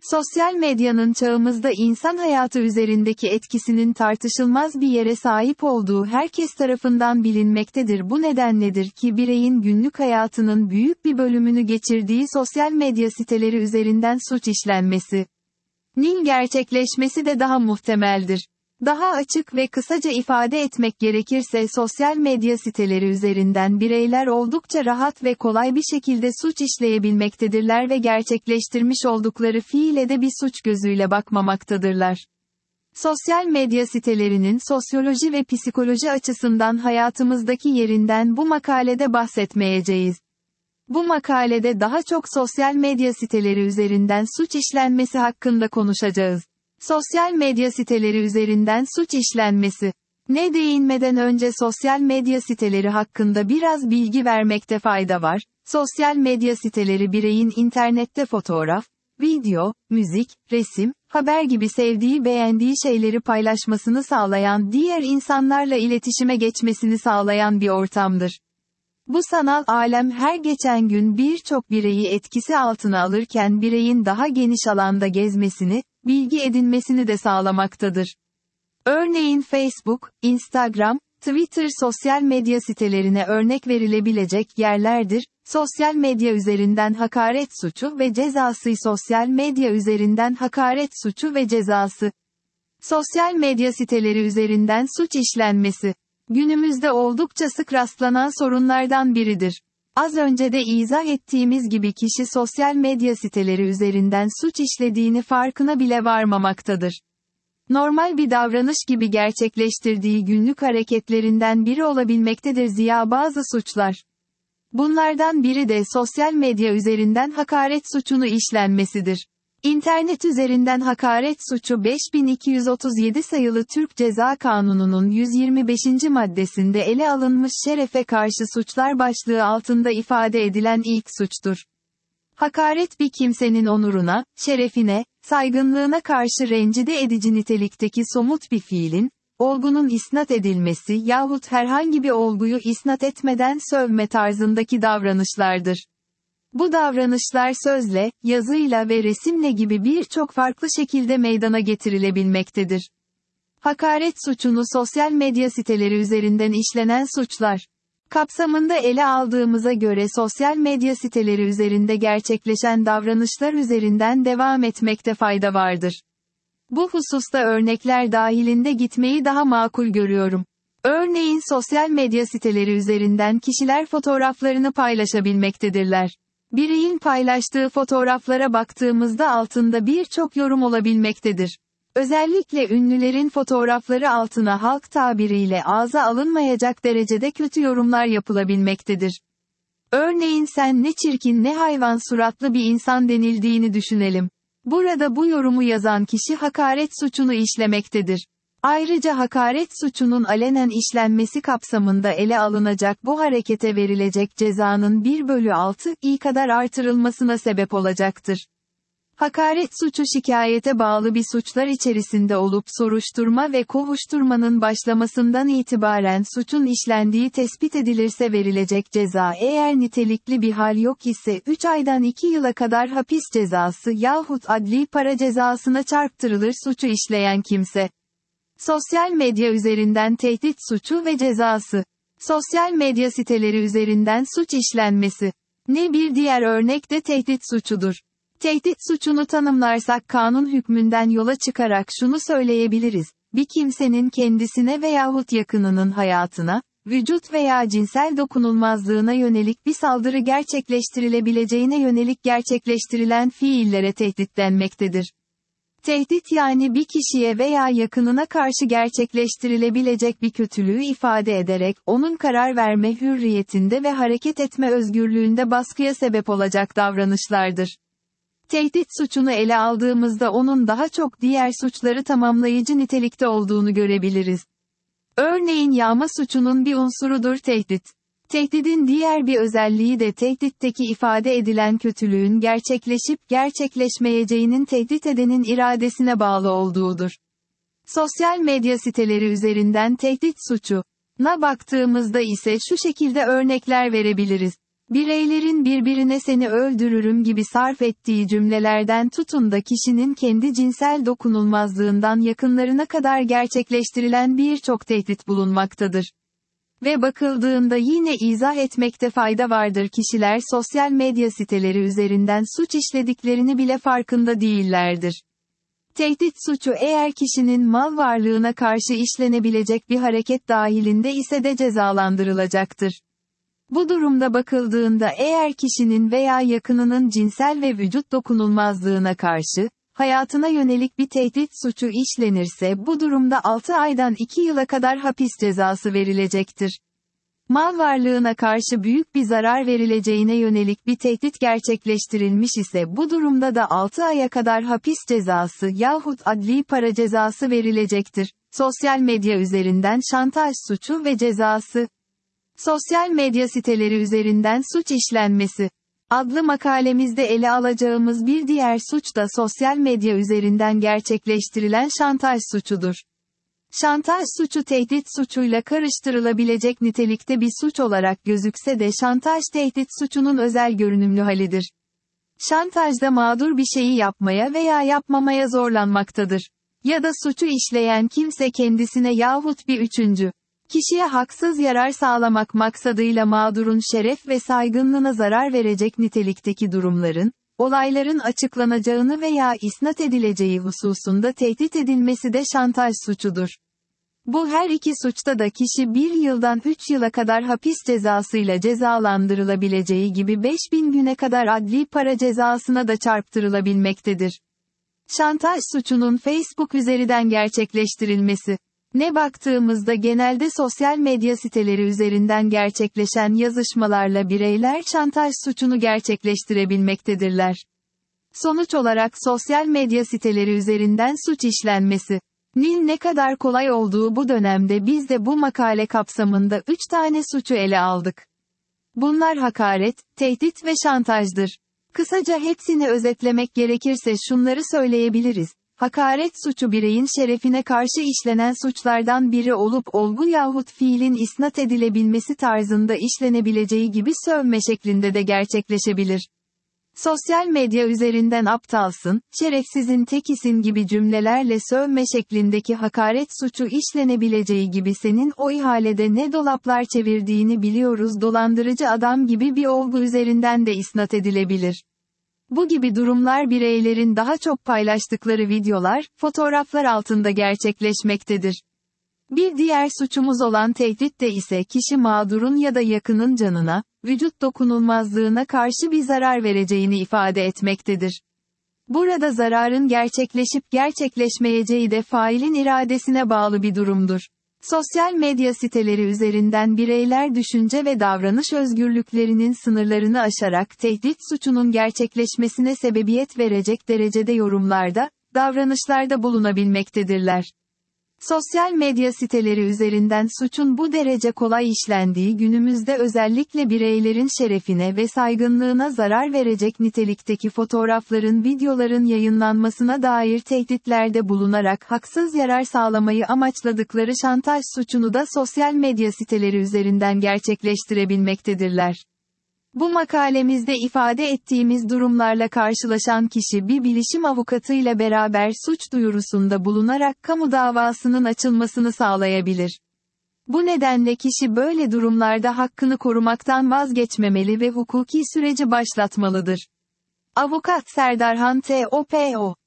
Sosyal medyanın çağımızda insan hayatı üzerindeki etkisinin tartışılmaz bir yere sahip olduğu herkes tarafından bilinmektedir. Bu nedenledir ki bireyin günlük hayatının büyük bir bölümünü geçirdiği sosyal medya siteleri üzerinden suç işlenmesi gerçekleşmesi de daha muhtemeldir. Daha açık ve kısaca ifade etmek gerekirse sosyal medya siteleri üzerinden bireyler oldukça rahat ve kolay bir şekilde suç işleyebilmektedirler ve gerçekleştirmiş oldukları fiile de bir suç gözüyle bakmamaktadırlar. Sosyal medya sitelerinin sosyoloji ve psikoloji açısından hayatımızdaki yerinden bu makalede bahsetmeyeceğiz. Bu makalede daha çok sosyal medya siteleri üzerinden suç işlenmesi hakkında konuşacağız. Sosyal medya siteleri üzerinden suç işlenmesi. Ne değinmeden önce sosyal medya siteleri hakkında biraz bilgi vermekte fayda var. Sosyal medya siteleri bireyin internette fotoğraf, video, müzik, resim, haber gibi sevdiği beğendiği şeyleri paylaşmasını sağlayan, diğer insanlarla iletişime geçmesini sağlayan bir ortamdır. Bu sanal alem her geçen gün birçok bireyi etkisi altına alırken bireyin daha geniş alanda gezmesini, bilgi edinmesini de sağlamaktadır. Örneğin Facebook, Instagram, Twitter sosyal medya sitelerine örnek verilebilecek yerlerdir. Sosyal medya üzerinden hakaret suçu ve cezası. Sosyal medya üzerinden hakaret suçu ve cezası. Sosyal medya siteleri üzerinden suç işlenmesi. Günümüzde oldukça sık rastlanan sorunlardan biridir. Az önce de izah ettiğimiz gibi kişi sosyal medya siteleri üzerinden suç işlediğini farkına bile varmamaktadır. Normal bir davranış gibi gerçekleştirdiği günlük hareketlerinden biri olabilmektedir zira bazı suçlar. Bunlardan biri de sosyal medya üzerinden hakaret suçunu işlenmesidir. İnternet üzerinden hakaret suçu 5237 sayılı Türk Ceza Kanunu'nun 125. maddesinde ele alınmış şerefe karşı suçlar başlığı altında ifade edilen ilk suçtur. Hakaret bir kimsenin onuruna, şerefine, saygınlığına karşı rencide edici nitelikteki somut bir fiilin, olgunun isnat edilmesi yahut herhangi bir olguyu isnat etmeden sövme tarzındaki davranışlardır. Bu davranışlar sözle, yazıyla ve resimle gibi birçok farklı şekilde meydana getirilebilmektedir. Hakaret suçunu sosyal medya siteleri üzerinden işlenen suçlar kapsamında ele aldığımıza göre sosyal medya siteleri üzerinde gerçekleşen davranışlar üzerinden devam etmekte fayda vardır. Bu hususta örnekler dahilinde gitmeyi daha makul görüyorum. Örneğin sosyal medya siteleri üzerinden kişiler fotoğraflarını paylaşabilmektedirler. Bireyin paylaştığı fotoğraflara baktığımızda altında birçok yorum olabilmektedir. Özellikle ünlülerin fotoğrafları altına halk tabiriyle ağza alınmayacak derecede kötü yorumlar yapılabilmektedir. Örneğin sen ne çirkin ne hayvan suratlı bir insan denildiğini düşünelim. Burada bu yorumu yazan kişi hakaret suçunu işlemektedir. Ayrıca hakaret suçunun alenen işlenmesi kapsamında ele alınacak bu harekete verilecek cezanın 1/6 kadar artırılmasına sebep olacaktır. Hakaret suçu şikayete bağlı bir suçlar içerisinde olup soruşturma ve kovuşturmanın başlamasından itibaren suçun işlendiği tespit edilirse verilecek ceza eğer nitelikli bir hal yok ise 3 aydan 2 yıla kadar hapis cezası yahut adli para cezasına çarptırılır suçu işleyen kimse. Sosyal medya üzerinden tehdit suçu ve cezası. Sosyal medya siteleri üzerinden suç işlenmesi. Bir diğer örnek de tehdit suçudur. Tehdit suçunu tanımlarsak kanun hükmünden yola çıkarak şunu söyleyebiliriz. Bir kimsenin kendisine veyahut yakınının hayatına, vücut veya cinsel dokunulmazlığına yönelik bir saldırı gerçekleştirilebileceğine yönelik gerçekleştirilen fiillere tehdit denmektedir. Tehdit yani bir kişiye veya yakınına karşı gerçekleştirilebilecek bir kötülüğü ifade ederek onun karar verme hürriyetinde ve hareket etme özgürlüğünde baskıya sebep olacak davranışlardır. Tehdit suçunu ele aldığımızda onun daha çok diğer suçları tamamlayıcı nitelikte olduğunu görebiliriz. Örneğin yağma suçunun bir unsurudur tehdit. Tehdidin diğer bir özelliği de tehditteki ifade edilen kötülüğün gerçekleşip gerçekleşmeyeceğinin tehdit edenin iradesine bağlı olduğudur. Sosyal medya siteleri üzerinden tehdit suçuna baktığımızda ise şu şekilde örnekler verebiliriz. Bireylerin birbirine "seni öldürürüm" gibi sarf ettiği cümlelerden tutun da kişinin kendi cinsel dokunulmazlığından yakınlarına kadar gerçekleştirilen birçok tehdit bulunmaktadır. Ve bakıldığında yine izah etmekte fayda vardır, kişiler sosyal medya siteleri üzerinden suç işlediklerini bile farkında değillerdir. Tehdit suçu eğer kişinin mal varlığına karşı işlenebilecek bir hareket dahilinde ise de cezalandırılacaktır. Bu durumda bakıldığında eğer kişinin veya yakınının cinsel ve vücut dokunulmazlığına karşı, hayatına yönelik bir tehdit suçu işlenirse bu durumda 6 aydan 2 yıla kadar hapis cezası verilecektir. Mal varlığına karşı büyük bir zarar verileceğine yönelik bir tehdit gerçekleştirilmiş ise bu durumda da 6 aya kadar hapis cezası yahut adli para cezası verilecektir. Sosyal medya üzerinden şantaj suçu ve cezası. Sosyal medya siteleri üzerinden suç işlenmesi adlı makalemizde ele alacağımız bir diğer suç da sosyal medya üzerinden gerçekleştirilen şantaj suçudur. Şantaj suçu tehdit suçuyla karıştırılabilecek nitelikte bir suç olarak gözükse de şantaj tehdit suçunun özel görünümlü halidir. Şantajda mağdur bir şeyi yapmaya veya yapmamaya zorlanmaktadır. Ya da suçu işleyen kimse kendisine yahut bir üçüncü kişiye haksız yarar sağlamak maksadıyla mağdurun şeref ve saygınlığına zarar verecek nitelikteki durumların, olayların açıklanacağını veya isnat edileceği hususunda tehdit edilmesi de şantaj suçudur. Bu her iki suçta da kişi 1 yıldan 3 yıla kadar hapis cezasıyla cezalandırılabileceği gibi 5000 güne kadar adli para cezasına da çarptırılabilmektedir. Şantaj suçunun Facebook üzerinden gerçekleştirilmesi. Ne baktığımızda genelde sosyal medya siteleri üzerinden gerçekleşen yazışmalarla bireyler şantaj suçunu gerçekleştirebilmektedirler. Sonuç olarak sosyal medya siteleri üzerinden suç işlenmesi nin ne kadar kolay olduğu bu dönemde biz de bu makale kapsamında 3 tane suçu ele aldık. Bunlar hakaret, tehdit ve şantajdır. Kısaca hepsini özetlemek gerekirse şunları söyleyebiliriz. Hakaret suçu bireyin şerefine karşı işlenen suçlardan biri olup olgu yahut fiilin isnat edilebilmesi tarzında işlenebileceği gibi sövme şeklinde de gerçekleşebilir. Sosyal medya üzerinden aptalsın, şerefsizin tekisin gibi cümlelerle sövme şeklindeki hakaret suçu işlenebileceği gibi senin o ihalede ne dolaplar çevirdiğini biliyoruz dolandırıcı adam gibi bir olgu üzerinden de isnat edilebilir. Bu gibi durumlar bireylerin daha çok paylaştıkları videolar, fotoğraflar altında gerçekleşmektedir. Bir diğer suçumuz olan tehdit de ise kişi mağdurun ya da yakının canına, vücut dokunulmazlığına karşı bir zarar vereceğini ifade etmektedir. Burada zararın gerçekleşip gerçekleşmeyeceği de failin iradesine bağlı bir durumdur. Sosyal medya siteleri üzerinden bireyler düşünce ve davranış özgürlüklerinin sınırlarını aşarak tehdit suçunun gerçekleşmesine sebebiyet verecek derecede yorumlarda, davranışlarda bulunabilmektedirler. Sosyal medya siteleri üzerinden suçun bu derece kolay işlendiği günümüzde özellikle bireylerin şerefine ve saygınlığına zarar verecek nitelikteki fotoğrafların, videoların yayınlanmasına dair tehditlerde bulunarak haksız yarar sağlamayı amaçladıkları şantaj suçunu da sosyal medya siteleri üzerinden gerçekleştirebilmektedirler. Bu makalemizde ifade ettiğimiz durumlarla karşılaşan kişi bir bilişim avukatıyla beraber suç duyurusunda bulunarak kamu davasının açılmasını sağlayabilir. Bu nedenle kişi böyle durumlarda hakkını korumaktan vazgeçmemeli ve hukuki süreci başlatmalıdır. Avukat Serdarhan T.O.P.O